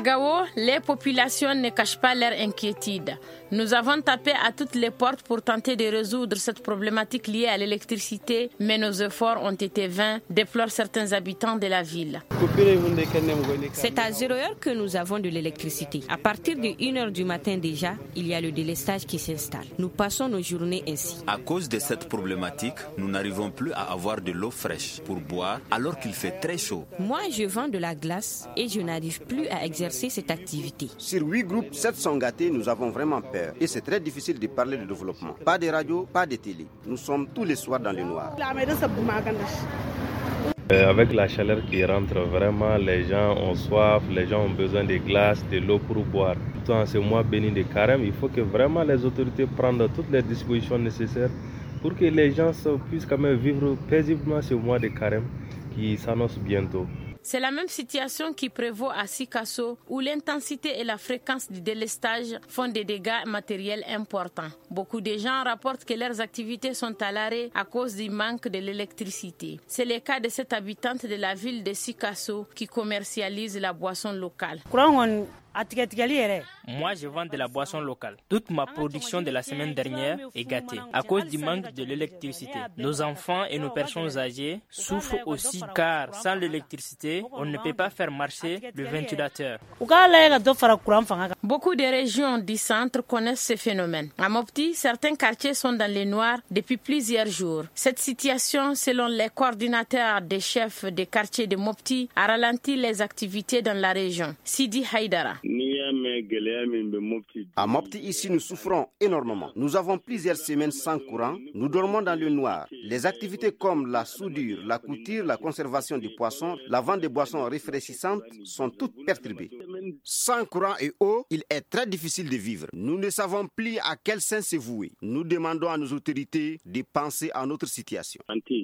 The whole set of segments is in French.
Gao, les populations ne cachent pas leur inquiétude. Nous avons tapé à toutes les portes pour tenter de résoudre cette problématique liée à l'électricité, mais nos efforts ont été vains, déplorent certains habitants de la ville. C'est à 0 heure que nous avons de l'électricité. À partir de 1 heure du matin déjà, il y a le délestage qui s'installe. Nous passons nos journées ainsi. À cause de cette problématique, nous n'arrivons plus à avoir de l'eau fraîche pour boire alors qu'il fait très chaud. Moi, je vends de la glace et je n'arrive plus à exercer cette activité. Sur 8 groupes, 7 sont gâtés, nous avons vraiment peur. Et c'est très difficile de parler de développement. Pas de radio, pas de télé. Nous sommes tous les soirs dans le noir. Avec la chaleur qui rentre, vraiment, les gens ont soif, les gens ont besoin de glace, de l'eau pour boire. Dans ce mois béni de Carême, il faut que vraiment les autorités prennent toutes les dispositions nécessaires pour que les gens puissent quand même vivre paisiblement ce mois de Carême qui s'annonce bientôt. C'est la même situation qui prévaut à Sikasso, où l'intensité et la fréquence du délestage font des dégâts matériels importants. Beaucoup de gens rapportent que leurs activités sont à l'arrêt à cause du manque de l'électricité. C'est le cas de cette habitante de la ville de Sikasso qui commercialise la boisson locale. Moi, je vends de la boisson locale. Toute ma production de la semaine dernière est gâtée à cause du manque de l'électricité. Nos enfants et nos personnes âgées souffrent aussi car sans l'électricité, on ne peut pas faire marcher le ventilateur. Beaucoup de régions du centre connaissent ce phénomène. À Mopti, certains quartiers sont dans le noir depuis plusieurs jours. Cette situation, selon les coordinateurs des chefs des quartiers de Mopti, a ralenti les activités dans la région. Sidi Haïdara. À Mopti, ici, nous souffrons énormément. Nous avons plusieurs semaines sans courant. Nous dormons dans le noir. Les activités comme la soudure, la couture, la conservation du poisson, la vente de boissons rafraîchissantes sont toutes perturbées. Sans courant et eau, il est très difficile de vivre. Nous ne savons plus à quel sens se vouer. Nous demandons à nos autorités de penser à notre situation.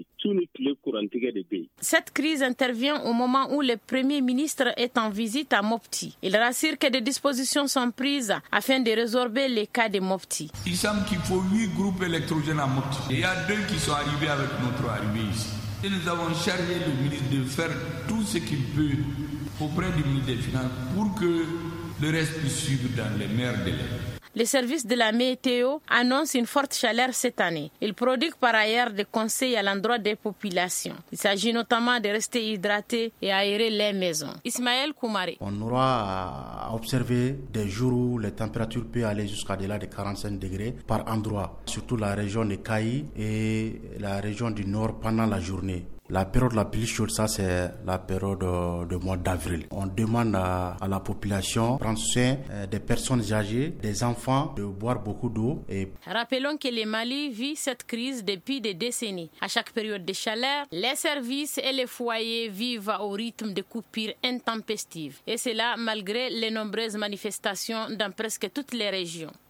Cette crise intervient au moment où le Premier ministre est en visite à Mopti. Il rassure que des dispositions sont prises afin de résorber les cas de Mopti. Il semble qu'il faut 8 groupes électrogènes à Mopti. Il y a 2 qui sont arrivés avec notre arrivée ici. Et nous avons chargé le ministre de faire tout ce qu'il peut auprès du ministre des Finances pour que le reste puisse suivre dans les meilleurs délais. Les services de la météo annoncent une forte chaleur cette année. Ils prodiguent par ailleurs des conseils à l'endroit des populations. Il s'agit notamment de rester hydratés et aérer les maisons. Ismaël Koumari. On aura à observer des jours où les températures peuvent aller jusqu'à delà de 45 degrés par endroit, surtout la région de Kayi et la région du nord pendant la journée. La période la plus chaude, ça c'est la période du mois d'avril. On demande à la population de prendre soin des personnes âgées, des enfants, de boire beaucoup d'eau. Rappelons que le Mali vit cette crise depuis des décennies. À chaque période de chaleur, les services et les foyers vivent au rythme de coupures intempestives. Et cela malgré les nombreuses manifestations dans presque toutes les régions.